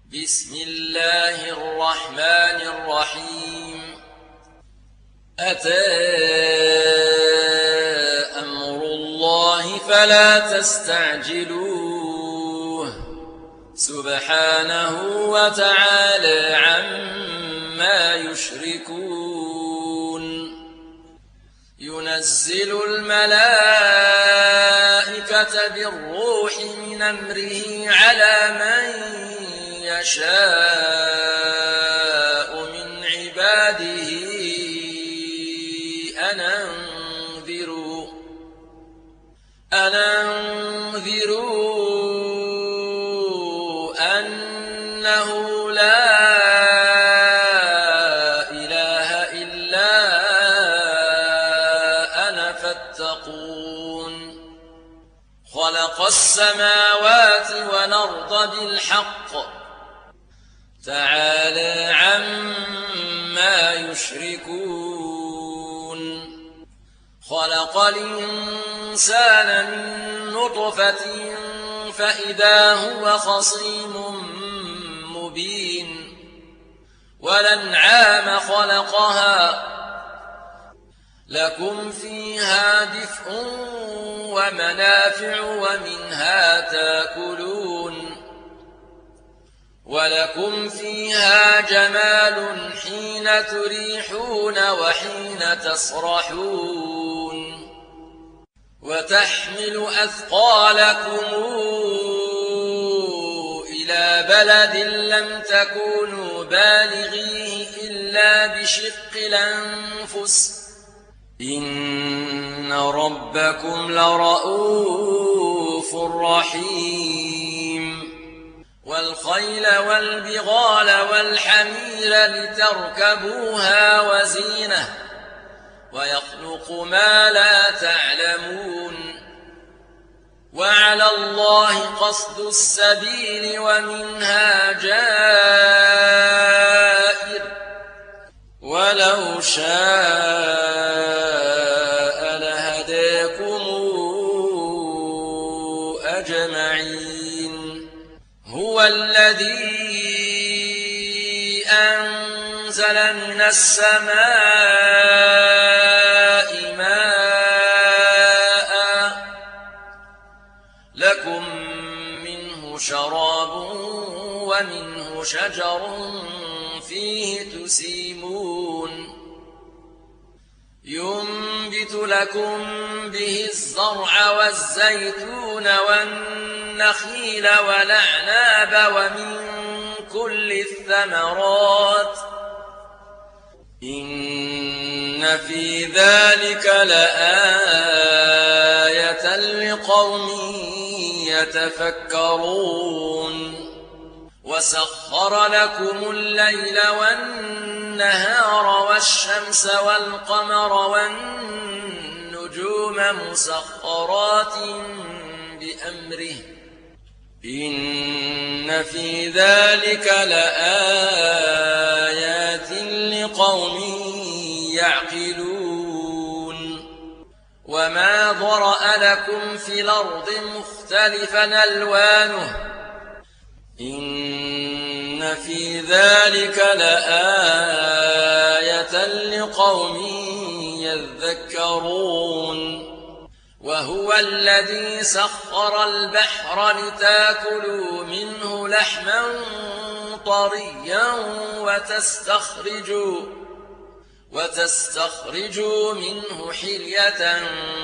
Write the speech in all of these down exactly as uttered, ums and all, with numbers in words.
بسم الله الرحمن الرحيم. أتى أمر الله فلا تستعجلوه سبحانه وتعالى عما يشركون. ينزل الملائكة بالروح من أمره على من يشاء من عباده أن أنذروا أن أنذروا أنه لا إله إلا أنا فاتقون. خلق السماوات والأرض بالحق تعالى عما يشركون. خلق الإنسان من نطفة فإذا هو خصيم مبين. والأنعام خلقها لكم فيها دفء ومنافع ومنها تاكلون. ولكم فيها جمال حين تريحون وحين تسرحون. وتحمل أثقالكم إلى بلد لم تكونوا بالغيه إلا بشق الأنفس إن ربكم لرؤوف رحيم. والخيل والبغال والحمير لتركبوها وزينة ويخلق ما لا تعلمون. وعلى الله قصد السبيل ومنها جائر ولو شاء لهداكم أجمعين. هو الذي أنزل من السماء ماء لكم منه شراب ومنه شجر فيه تسيمون. ينبت لكم به الزرع والزيتون والنخيل والأعناب ومن كل الثمرات إن في ذلك لآية لقوم يتفكرون. وسخر لكم الليل والنهار والشمس والقمر والنجوم مسخرات بأمره إن في ذلك لآيات لقوم يعقلون. وما ضرأ لكم في الأرض مختلفا ألوانه إن في ذلك لآية لقوم يذكرون. وهو الذي سخر البحر لتاكلوا منه لحما طريا وتستخرجوا وتستخرجوا منه حلية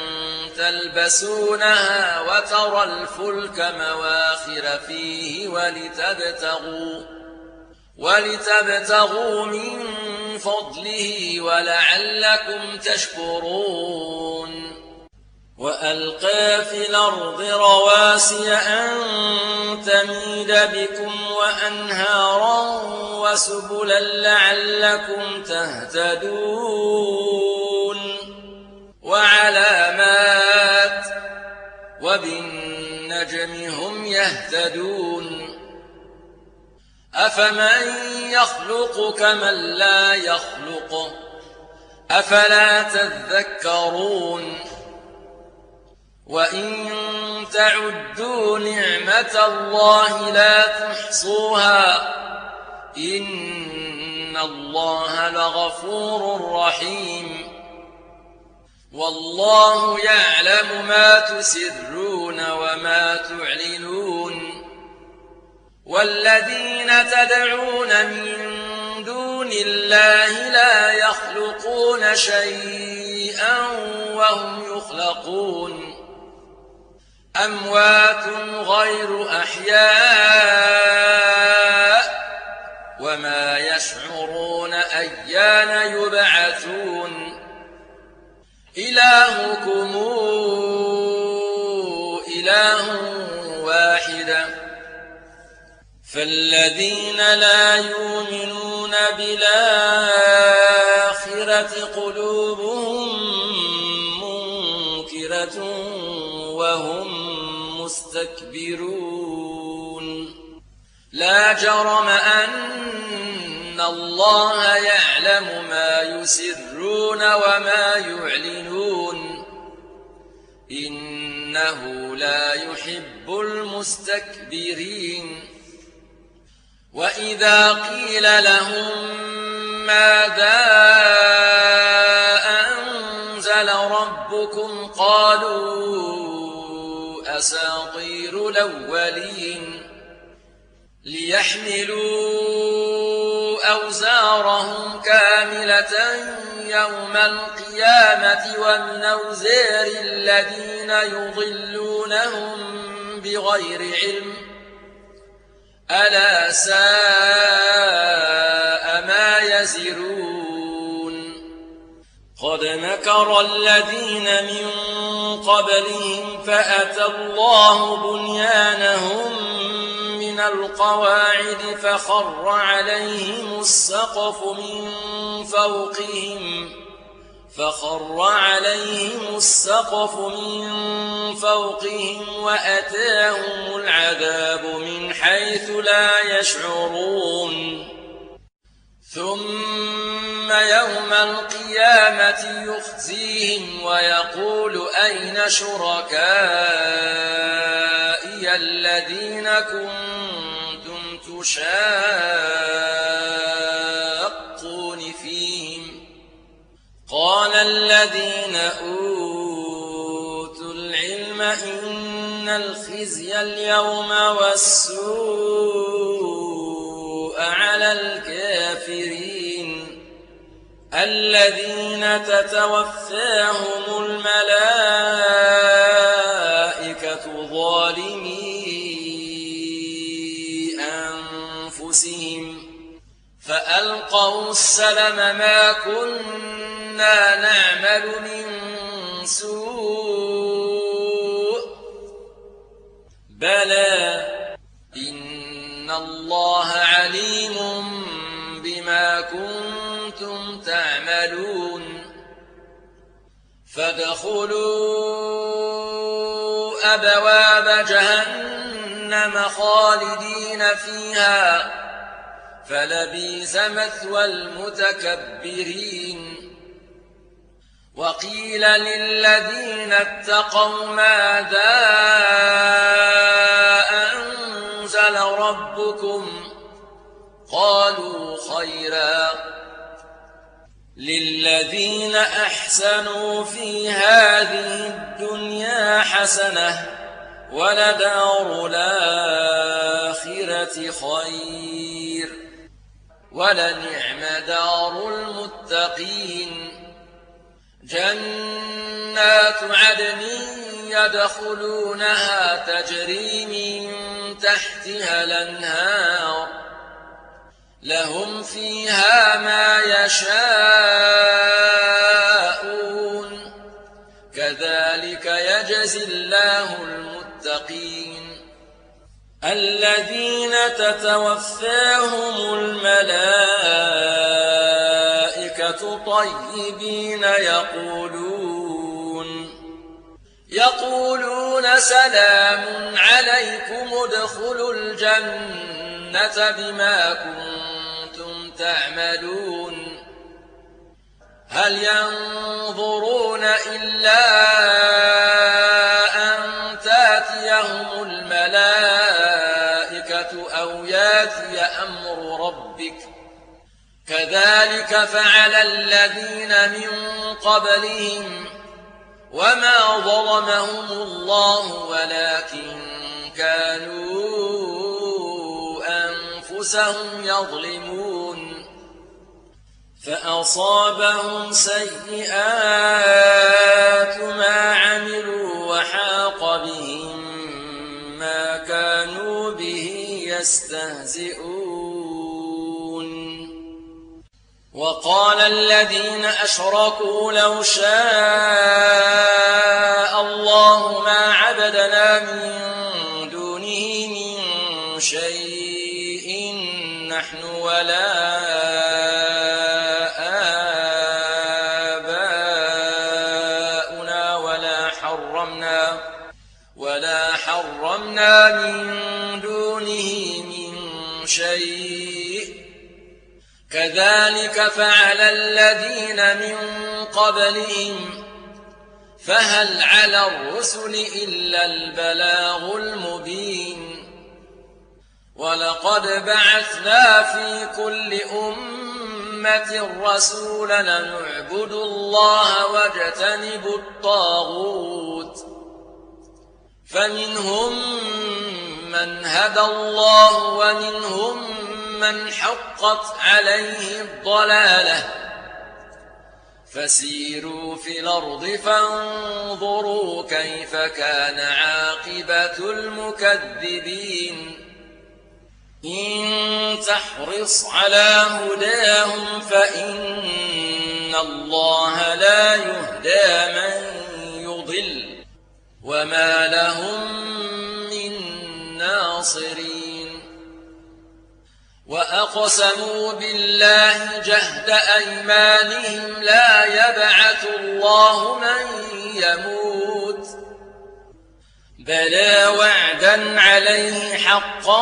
تلبسونها وترى الفلك مواخر فيه ولتبتغوا ولتبتغوا من فضله ولعلكم تشكرون. وألقى في الأرض رواسي أن تميد بكم وأنهارا وسبلا لعلكم تهتدون. وعلامات وبالنجم هم يهتدون. أفمن يخلق كمن لا يخلق أفلا تذكرون. وإن تعدوا نعمة الله لا تحصوها إن الله لغفور رحيم والله يعلم ما تسرون وما تعلنون والذين تدعون من دون الله لا يخلقون شيئا وهم يخلقون أموات غير أحياء وما يشعرون أيان يبعثون إلهكم إله واحد فالذين لا يؤمنون بالآخرة قلوبهم منكرة وهم مستكبرون لا جرم أن الله يعلم ما يسرون وما يعلنون إنه لا يحب المستكبرين وإذا قيل لهم ماذا أنزل ربكم قالوا أساطير الأولين ليحملوا أوزارهم كاملة يوم القيامة ومن أوزار الذين يضلونهم بغير علم ألا ساء ما يزرون قد مكر الذين من قبلهم فأتى الله بنيانهم من القواعد فخر عليهم السقف من فوقهم فخر عليهم السقف من فوقهم وأتاهم العذاب من حيث لا يشعرون ثم يوم القيامة يخزيهم ويقول أين شركائي الذين كنتم تشاقون فيهم قال الذين أوتوا العلم إن الخزي اليوم والسوء على الكافرين الذين تتوفاهم الملائكة ظالمي أنفسهم فألقوا السلم ما كنا نعمل من سوء بلى إن الله عليم بما كنتم تعملون فادخلوا أبواب جهنم خالدين فيها فلبئس مثوى المتكبرين وقيل للذين اتقوا ماذا أنزل ربكم قالوا خيرا للذين أحسنوا في هذه الدنيا حسنة ولدار الآخرة خير ولنعم دار المتقين جنات عدن يدخلونها تجري من تحتها الأنهار لهم فيها ما يشاءون كذلك يجزي الله المتقين الذين تتوفاهم الملائكة طيبين يقولون يقولون سلام عليكم ادخلوا الجنة بما كنتم تعملون هل ينظرون إلا أن تأتيهم الملائكة أو يأتي يأتي أمر ربك كذلك فعل الذين من قبلهم وما ظلمهم الله ولكن كانوا أنفسهم يظلمون فأصابهم سيئات ما عملوا وحاق بهم ما كانوا به يستهزئون وقال الذين أشركوا لو شاء الله ما عبدنا من دونه من شيء نحن ولا آباؤنا ولا حرمنا ولا حرمنا من دونه من شيء كذلك فعل الذين من قبلهم فهل على الرسل إلا البلاغ المبين ولقد بعثنا في كل أمة رسولا نعبد الله واجتنبوا الطاغوت فمنهم من هدى الله ومنهم من حقت عليه الضلالة فسيروا في الأرض فانظروا كيف كان عاقبة المكذبين إن تحرص على هداهم فإن الله لا يهدى من يضل وما لهم من ناصرين وأقسموا بالله جهد أيمانهم لا يبعث الله من يموت بلى وعدا عليه حقا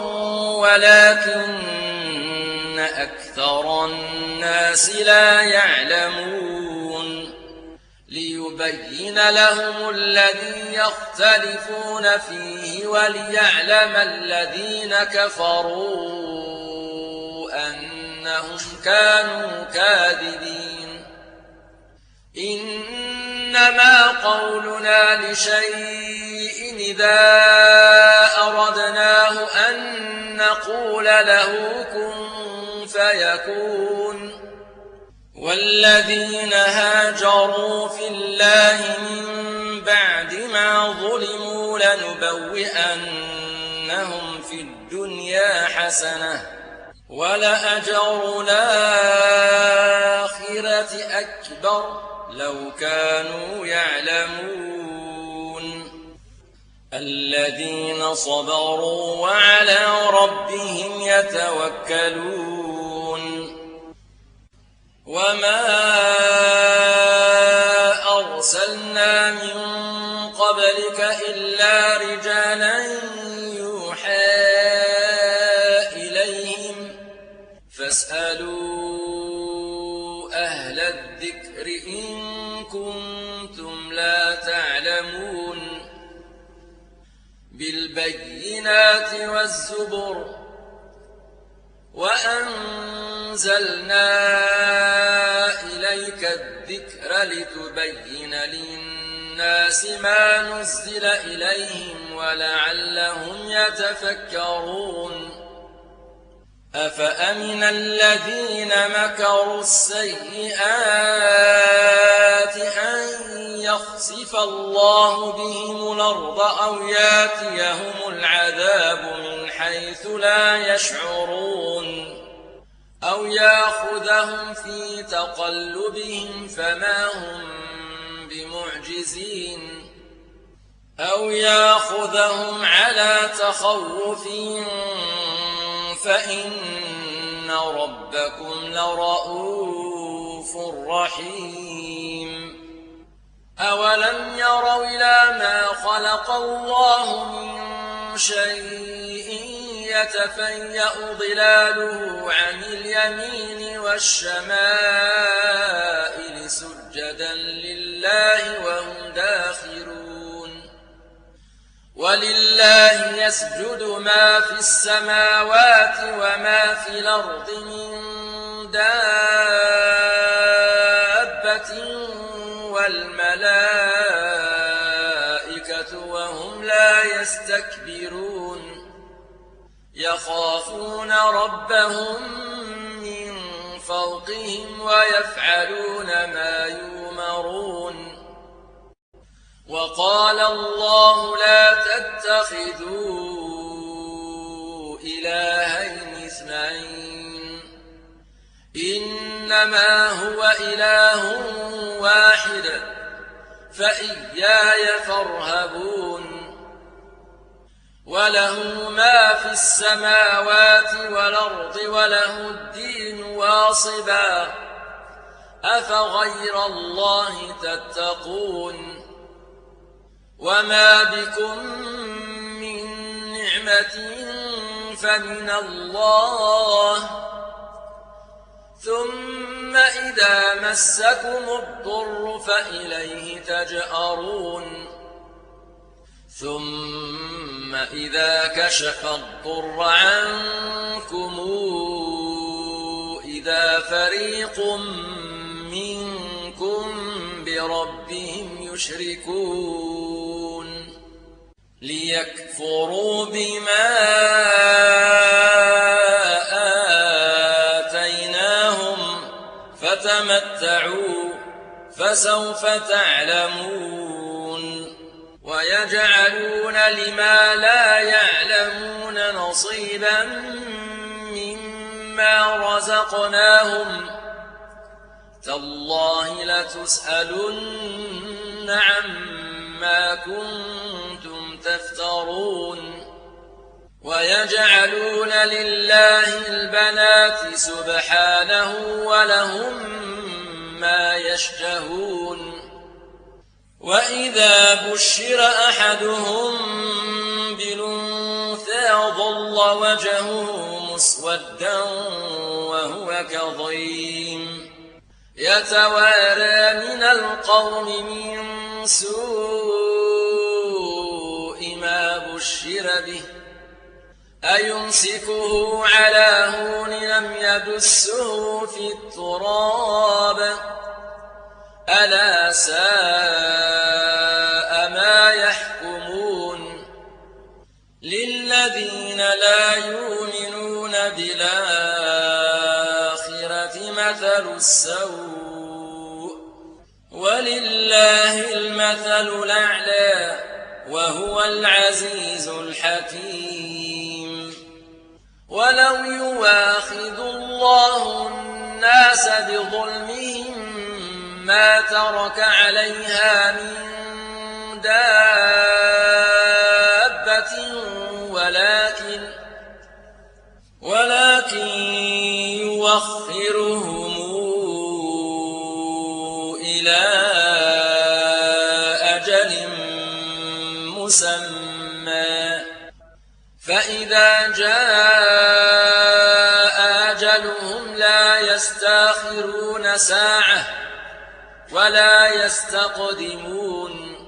ولكن أكثر الناس لا يعلمون ليبين لهم الذي يختلفون فيه وليعلم الذين كفروا أنهم كانوا كاذبين إنما قولنا لشيء إذا أردناه أن نقول له كن فيكون والذين هاجروا في الله من بعد ما ظلموا لنبوئنهم في الدنيا حسنة ولأجر الآخرة أكبر لو كانوا يعلمون الذين صبروا وعلى ربهم يتوكلون وما أرسلنا من قبلك إلا رجالا يوحى إليهم فاسألوا أهل الذكر إن كنتم لا تعلمون بالبينات والزبر وأنزلنا إليك الذكر لتبين للناس ما نزل إليهم ولعلهم يتفكرون أفأمن الذين مكروا السيئات أن يخسف الله بهم الأرض أو ياتيهم العذاب من حيث لا يشعرون أو يأخذهم في تقلبهم فما هم بمعجزين أو يأخذهم على تخوف فإن ربكم لرؤوف رحيم أولم يروا إلى ما خلق الله من شيء يتفيأ ظلاله عن اليمين والشمائل سجدا لله وهم داخرون ولله يسجد ما في السماوات وما في الأرض من دابة والملائكة وهم لا يستكبرون يخافون ربهم من فوقهم ويفعلون ما يؤمرون وقال الله لا تتخذوا إلهين اثنين إنما هو إله واحد فإياي فارهبون وله ما في السماوات والأرض وله الدين واصبا أفغير الله تتقون وما بكم من نعمة فمن الله ثم إذا مسكم الضر فإليه تجأرون ثم إذا كشف الضر عنكم إذا فريق منكم بربهم يشركون ليكفروا بما آتيناهم فتمتعوا فسوف تعلمون ويجعلون لما لا يعلمون نصيبا مما رزقناهم تالله لتسألن عما كنتم تفترون ويجعلون لله البنات سبحانه ولهم ما يشتهون وإذا بشر أحدهم بالأنثى ظل وجهه مسودا وهو كظيم يتوارى من القوم من سوء ما بشر به أيمسكه على هون لم يدسه في التراب ألا ساء ما يحكمون للذين لا يؤمنون بالآخرة مثل السوء ولله المثل الأعلى وهو العزيز الحكيم ولو يواخذ الله الناس بظلمهم ما ترك عليها من دابة ولكن ولكن يوخرهم إلى أجل مسمى فإذا جاء أجلهم لا يستأخرون ساعة ولا يستقدمون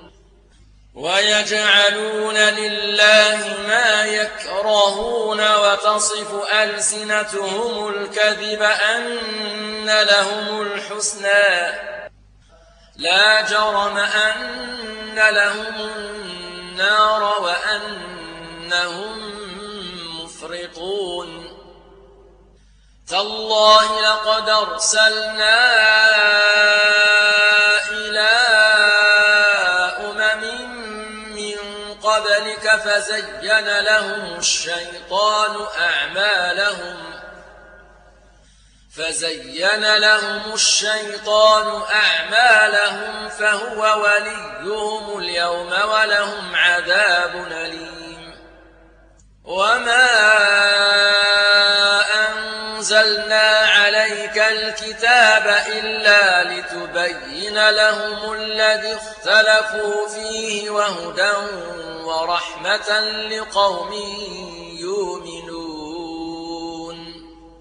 ويجعلون لله ما يكرهون وتصف ألسنتهم الكذب أن لهم الحسنى لا جرم أن لهم النار وأنهم مفرطون تالله لقد أرسلنا إلى أمم من قبلك فزين لهم الشيطان أعمالهم فزين لهم الشيطان أعمالهم فهو وليهم اليوم ولهم عذاب أليم وما أنزلنا عليك الكتاب إلا لتبين لهم الذي اختلفوا فيه وهدى ورحمة لقوم يؤمنون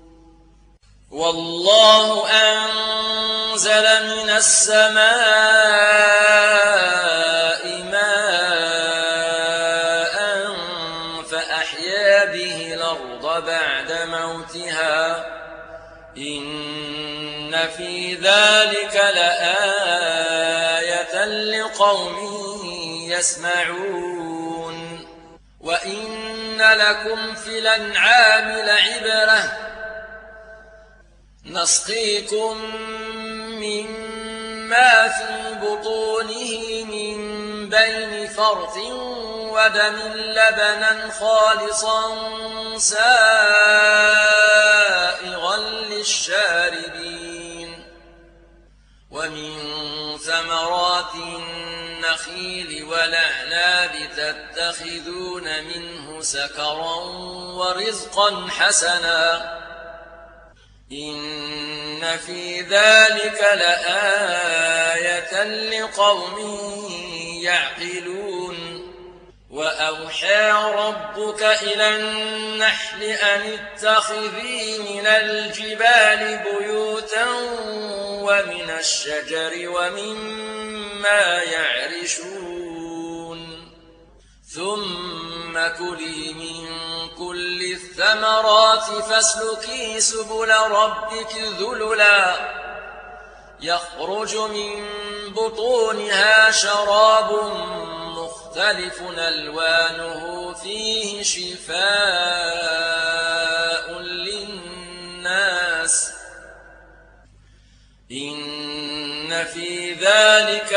والله أنزل من السماء ماء موتها إن في ذلك لآية لقوم يسمعون وإن لكم في الأنعام لعبرة نسقيكم مما في بطونه من بين فرث ودم لبنا خالصا سائغا للشاربين ومن ثمرات النخيل والأعناب تتخذون منه سكرا ورزقا حسنا إن في ذلك لآية لقوم يعقلون وأوحى ربك إلى النحل أن اتخذي من الجبال بيوتا ومن الشجر ومما يعرشون ثم كلي من كل الثمرات فاسلكي سبل ربك ذللا يخرج من بطونها شراب مختلف ألوانه فيه شفاء للناس إن في ذلك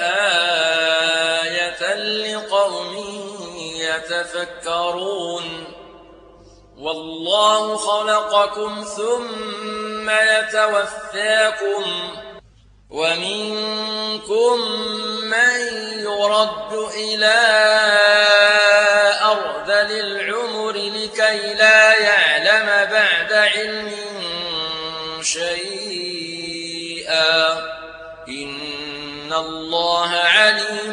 لآية لقوم يتفكرون والله خلقكم ثم يتوفاكم ومنكم من يرد إلى أرذل العمر لكي لا يعلم بعد علم شيئا إن الله عليم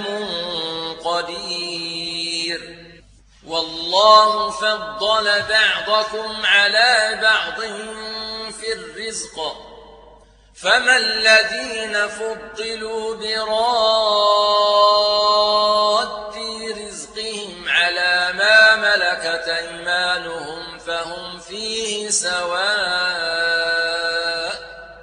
قدير والله فضل بعضكم على بعض في الرزق فما الذين فضلوا براد رزقهم على ما ملكت أيمانهم فهم فيه سواء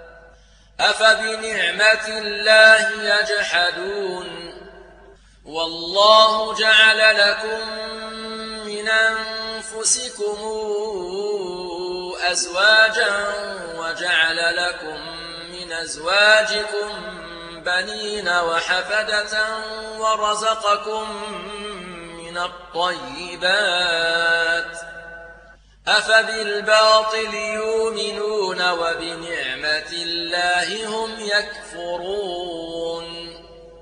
أفبنعمة الله يجحدون والله جعل لكم من أنفسكم أزواجا وجعل لكم من أزواجكم بنين وحفدة ورزقكم من الطيبات أفبالباطل يؤمنون وبنعمة الله هم يكفرون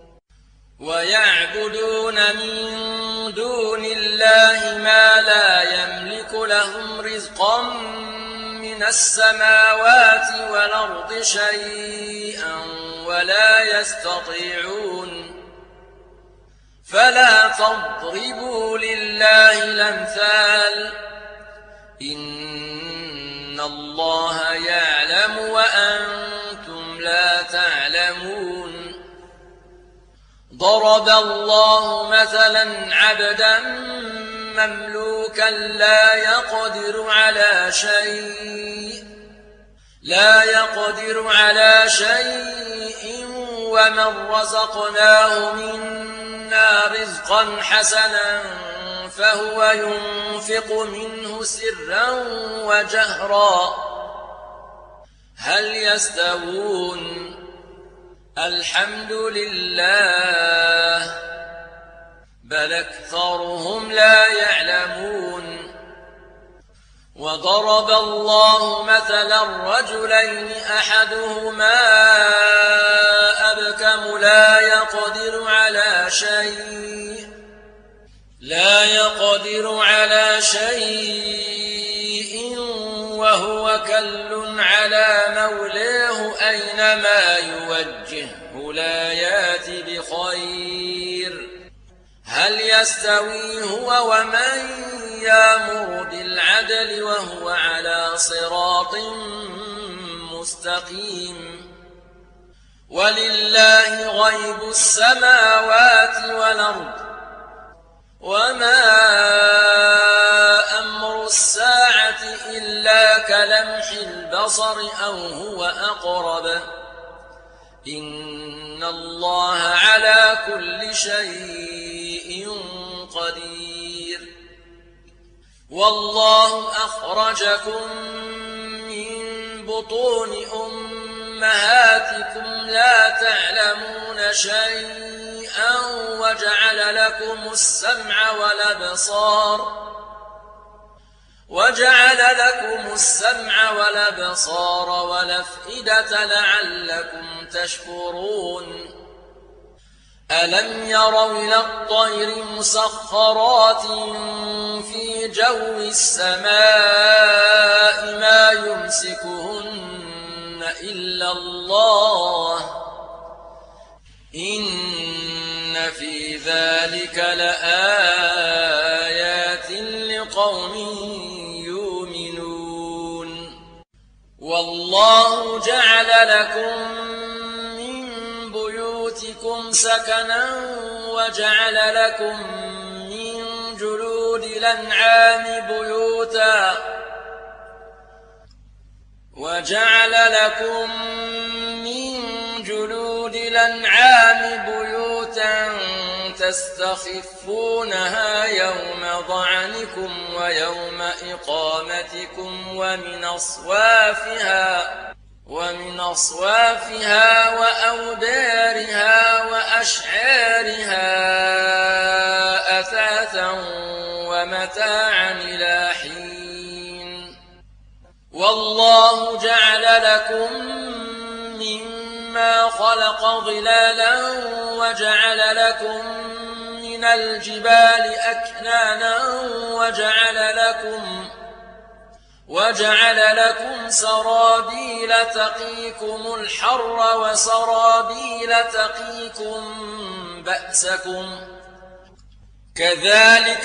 ويعبدون من دون الله ما لا يملك لهم رزقا من السماوات والأرض شيئا ولا يستطيعون فلا تضربوا لله الأمثال إن الله يعلم وأنتم لا تعلمون ضرب الله مثلا عبدا مملوكا لا يقدر على شيء لا يقدر على شيء ومن رزقناه منا رزقا حسنا فهو ينفق منه سرا وجهرا هل يستوون الحمد لله بل أكثرهم لا يعلمون وضرب الله مثلا رجلين أحدهما أبكم لا يقدر على شيء لا يقدر على شيء وهو كل على مولاه أينما يوجهه لا يات بخير هل يستوي هو ومن يأمر بالعدل وهو على صراط مستقيم ولله غيب السماوات والأرض وما أمر الساعة إلا كلمح البصر أو هو أقرب إن الله على كل شيء قدير والله أخرجكم من بطون أمهاتكم لا تعلمون شيئا وجعل لكم السمع والأبصار وجعل لكم السمع والأبصار والأفئدة لعلكم تشكرون ألم يروا إلى الطير مسخرات في جو السماء ما يمسكهن إلا الله إن في ذلك لآيات لقوم يؤمنون والله جعل لكم سكنا وجعل لكم من جلود الأنعام بيوتا وجعل لكم من جلود الأنعام بيوتا تستخفونها يوم ضعنكم ويوم إقامتكم ومن أصوافها ومن أصوافها وأوبارها وأشعارها أثاثا ومتاعا إلى حين والله جعل لكم مما خلق ظلالا وجعل لكم من الجبال أكنانا وجعل لكم وجعل لكم سرابيل تقيكم الحر وسرابيل تقيكم بأسكم كذلك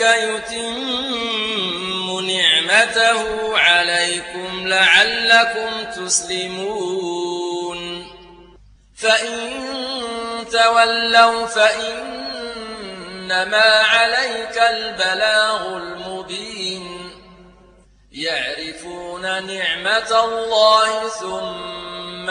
يتم نعمته عليكم لعلكم تسلمون فإن تولوا فإنما عليك البلاغ المبين يعرفون نعمة الله ثم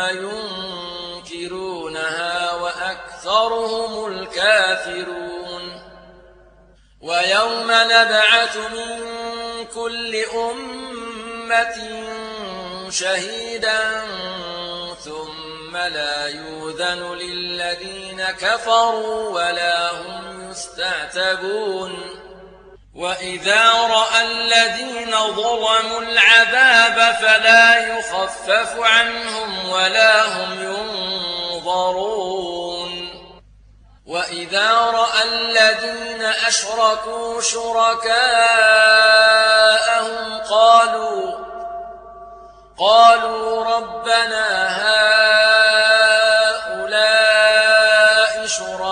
ينكرونها وأكثرهم الكافرون ويوم نبعث من كل أمة شهيدا ثم لا يؤذن للذين كفروا ولا هم يستعتبون وإذا رأى الذين ظلموا العذاب فلا يخفف عنهم ولا هم ينظرون وإذا رأى الذين أشركوا شركاءهم قالوا قالوا ربنا هؤلاء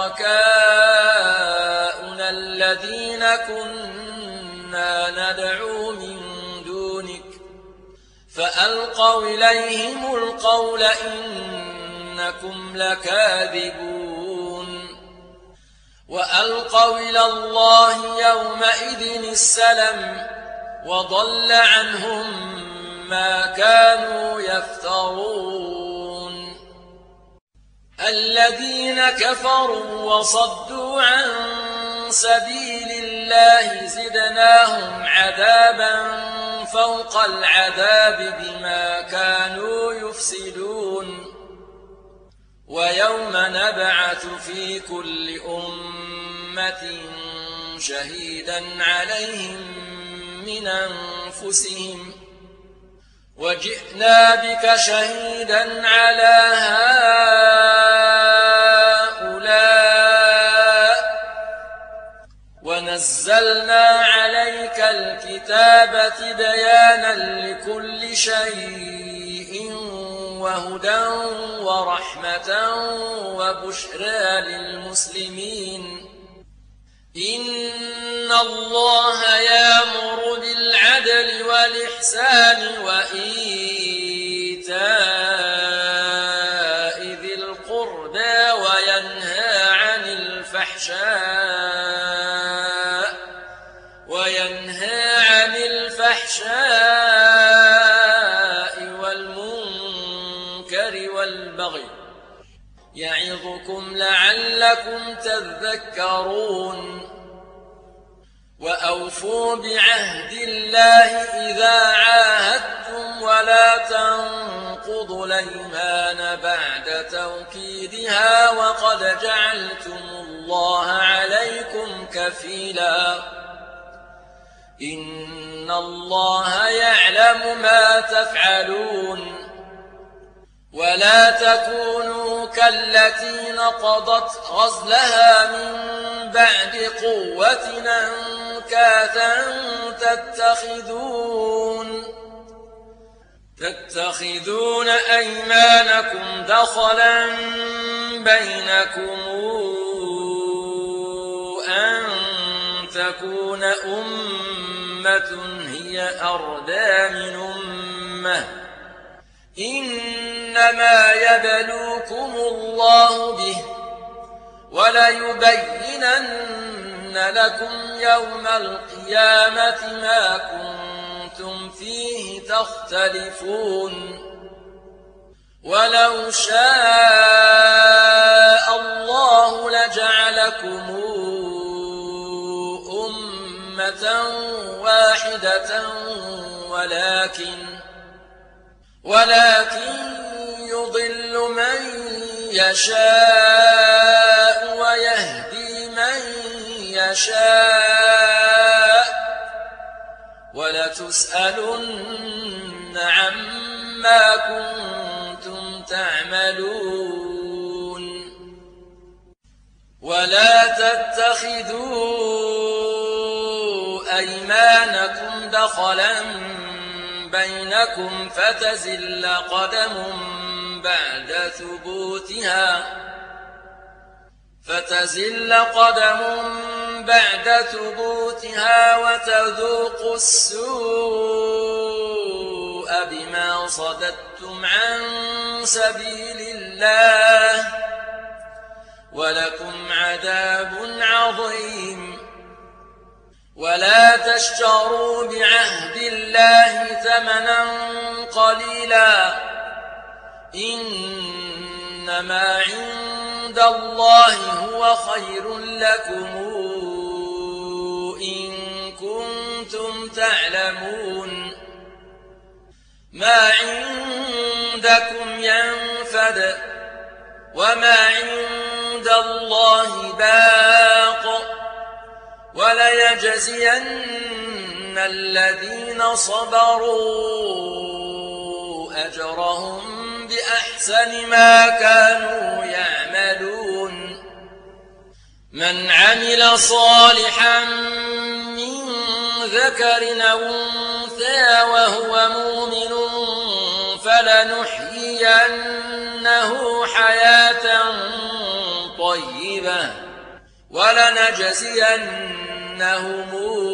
شركاؤنا الذين كنا ندعو من دونك فألقوا إليهم القول إنكم لكاذبون وألقوا إلى الله يومئذ السلم وضل عنهم ما كانوا يفترون الذين كفروا وصدوا عن سبيل الله زدناهم عذابا فوق العذاب بما كانوا يفسدون ويوم نبعث في كل أمة شهيدا عليهم من أنفسهم وجئنا بك شهيدا على هؤلاء ونزلنا عليك الكتاب تبيانا لكل شيء وهدى ورحمة وبشرى للمسلمين إن الله يأمر بالعدل والإحسان وإيتاء ذي القربى وينهى عن الفحشاء وينهى عن الفحشاء والبغي يعظكم لعلكم تذكرون وأوفوا بعهد الله إذا عاهدتم ولا تنقضوا الأيمان بعد توكيدها وقد جعلتم الله عليكم كفيلا إن الله يعلم ما تفعلون ولا تكونوا كالتي نقضت غزلها من بعد قوة أنكاثا تتخذون تتخذون أيمانكم دخلا بينكم أن تكون أمة هي أردى من أمة إنما يبلوكم الله به وليبينن لكم يوم القيامة ما كنتم فيه تختلفون ولو شاء الله لجعلكم أمة واحدة ولكن ولكن يضل من يشاء ويهدي من يشاء ولتسألن عما كنتم تعملون ولا تتخذوا أيمانكم دخلا بينكم فتزل قدم بعد ثبوتها فتزل قدم بعد ثبوتها وتذوقوا السوء بما صددتم عن سبيل الله ولكم عذاب عظيم ولا تشتروا بعهد الله ثمنا قليلا إنما عند الله هو خير لكم إن كنتم تعلمون ما عندكم ينفد وما عند الله باق وليجزين الذين صبروا أجرهم بأحسن ما كانوا يعملون من عمل صالحا من ذكر أو أنثى وهو مؤمن فلنحيينه حياة طيبة ولنجزينهم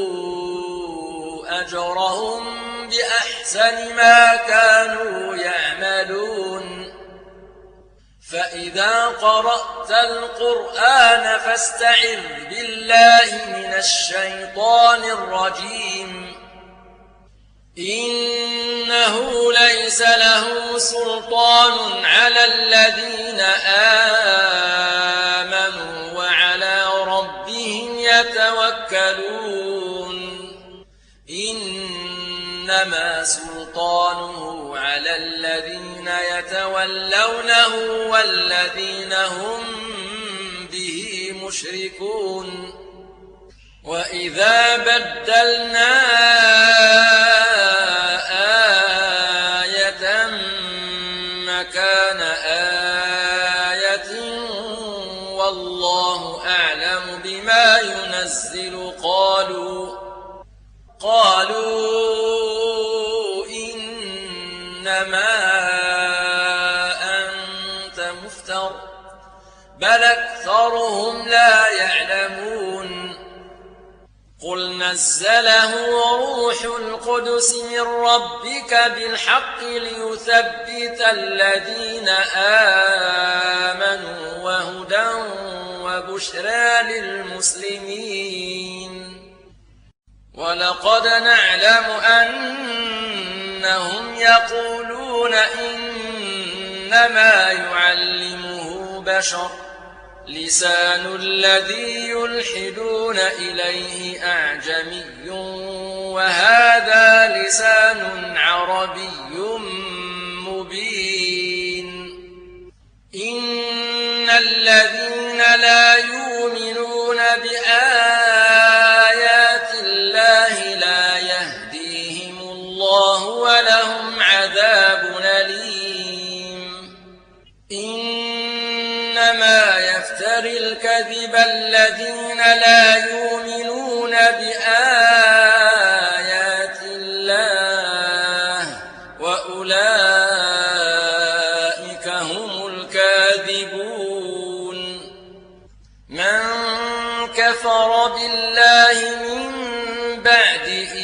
أجرهم بأحسن ما كانوا يعملون فإذا قرأت القرآن فاستعذ بالله من الشيطان الرجيم إنه ليس له سلطان على الذين آمنوا وعلى ربهم يتوكلون إنما سلطانه على الذين يتولونه والذين هم به مشركون وإذا بدلنا آية مكان آية والله أعلم بما ينزل قالوا قالوا إنما أنت مفتر بل أكثرهم لا يعلمون قل نزله روح القدس من ربك بالحق ليثبت الذين آمنوا وهدى وبشرى للمسلمين ولقد نعلم أنهم يقولون إن إنما يعلمه بشر لسان الذي يلحدون إليه أعجمي وهذا لسان عربي مبين إن الذين لا يؤمنون بآيات الله لا يهديهم الله ولهم عذاب أليم إنما يفتري الكذب الذين لا يؤمنون بآيات الله وأولئك هم الكاذبون من كفر بالله من بعد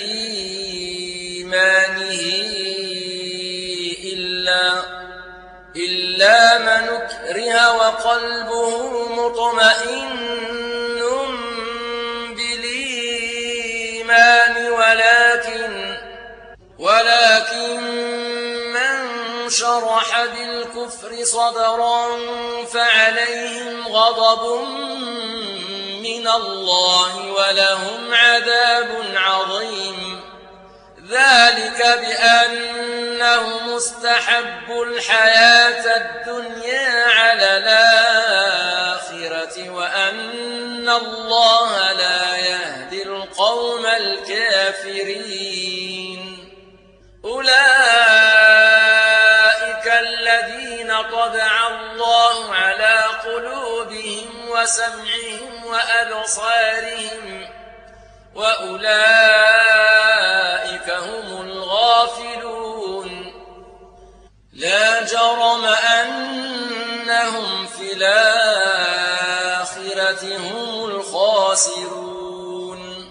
إيمانه إلا إلا من أكره وقلبه مطمئن بالإيمان ولكن ولكن من شرح بالكفر صدرا فعليهم غضب من الله ولهم عذاب عظيم ذلك بأنهم استحبوا الحياة الدنيا على الآخرة وأن الله لا يهدي القوم الكافرين أولئك الذين طبع الله على قلوبهم وسمعهم وأبصارهم وأولئك هم الغافلون لا جرم أنهم في الآخرة هم الخاسرون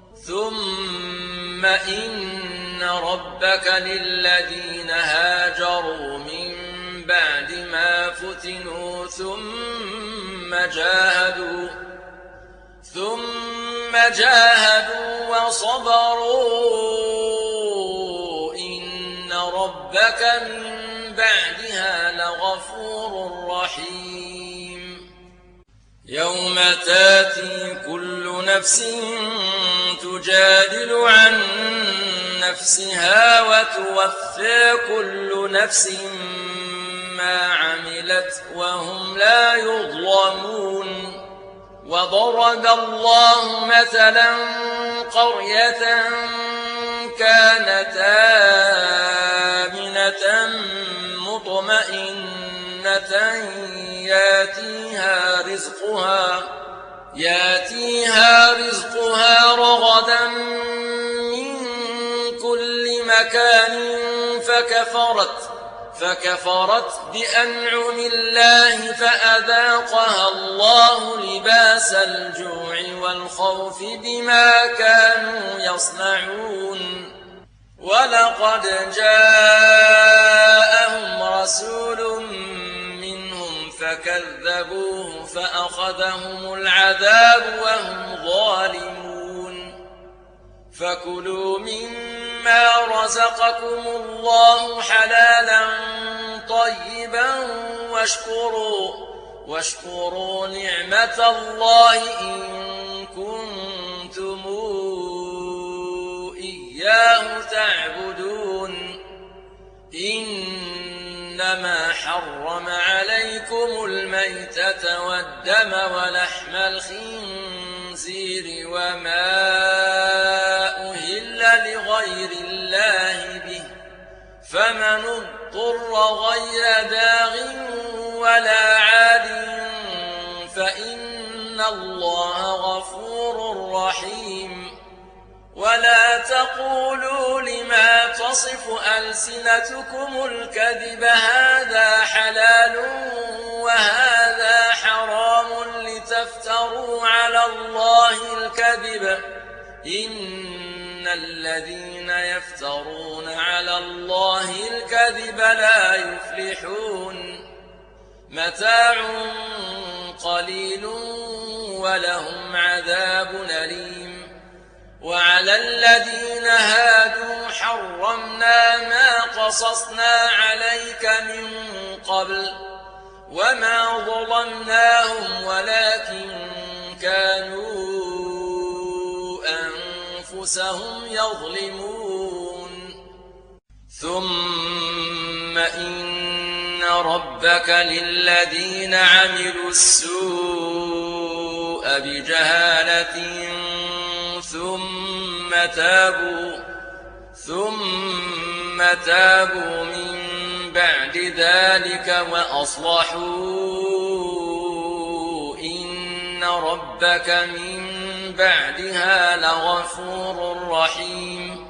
ثم إن ربك للذين هاجروا من بعد ما فتنوا ثم جاهدوا ثم جاهدوا وصبروا إن ربك من بعدها لغفور رحيم يوم تاتي كل نفس تجادل عن نفسها وتوفى كل نفس ما عملت وهم لا يظلمون وضرب الله مثلا قرية كانت آمنة مطمئنة ياتيها رزقها ياتيها رزقها رغدا من كل مكان فكفرت فكفرت بأنعم الله فأذاقها الله لباس الجوع والخوف بما كانوا يصنعون ولقد جاءهم رسول منهم فكذبوه فأخذهم العذاب وهم ظالمون فكلوا مما رزقكم الله حلالا طيبا واشكروا واشكروا نعمة الله إن كنتم إياه تعبدون إنما حرم عليكم الميتة والدم ولحم الخنزير وما أهل لغير الله به فمن اضطر غير باغ ولا عاد فإن الله غفور رحيم ولا تقولوا لما تصف ألسنتكم الكذب هذا حلال وهذا حرام لتفتروا على الله الكذب إن الذين يفترون على الله الكذب لا يفلحون متاع قليل ولهم عذاب أليم وعلى الذين هادوا حرمنا ما قصصنا عليك من قبل وما ظلمناهم ولكن كانوا أنفسهم يظلمون ثم إن ربك للذين عملوا السوء بجهالة ثم تابوا ثم تابوا من بعد ذلك وأصلحوا إن ربك من بعدها لغفور رحيم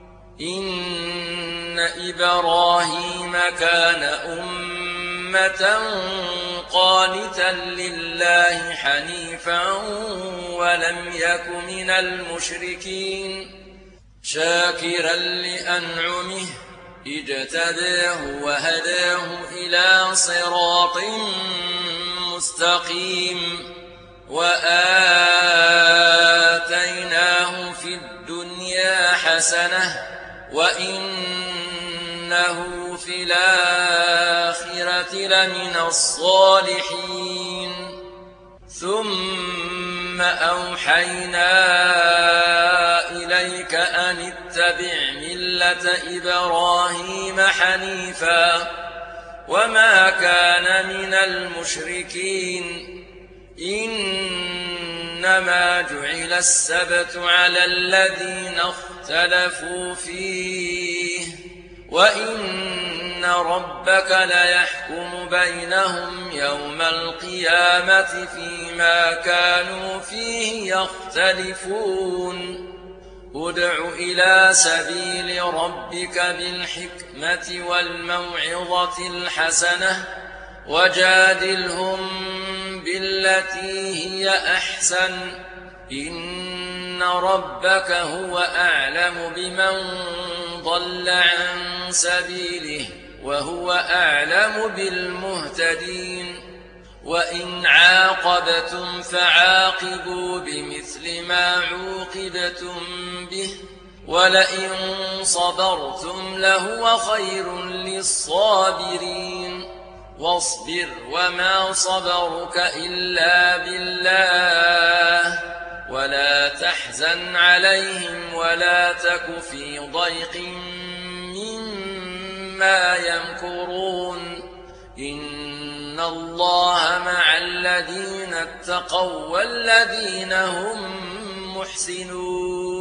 إن إبراهيم كان أمة قانتا لله حنيفا ولم يك من المشركين شاكرا لأنعمه اجتباه وهداه إلى صراط مستقيم وآتيناه في الدنيا حسنة وإنه في الآخرة لمن الصالحين ثم أوحينا إليك أن اتبع ملة إبراهيم حنيفا وما كان من المشركين إنما جعل السبت على الذين اختلفوا فيه وإن ربك ليحكم بينهم يوم القيامة فيما كانوا فيه يختلفون ادع إلى سبيل ربك بالحكمة والموعظة الحسنة وجادلهم بالتي هي أحسن إن ربك هو أعلم بمن ضل عن سبيله وهو أعلم بالمهتدين وإن عاقبتم فعاقبوا بمثل ما عوقبتم به ولئن صبرتم لهو خير للصابرين واصبر وما صبرك إلا بالله ولا تحزن عليهم ولا تك في ضيق مما يمكرون إن الله مع الذين اتقوا والذين هم محسنون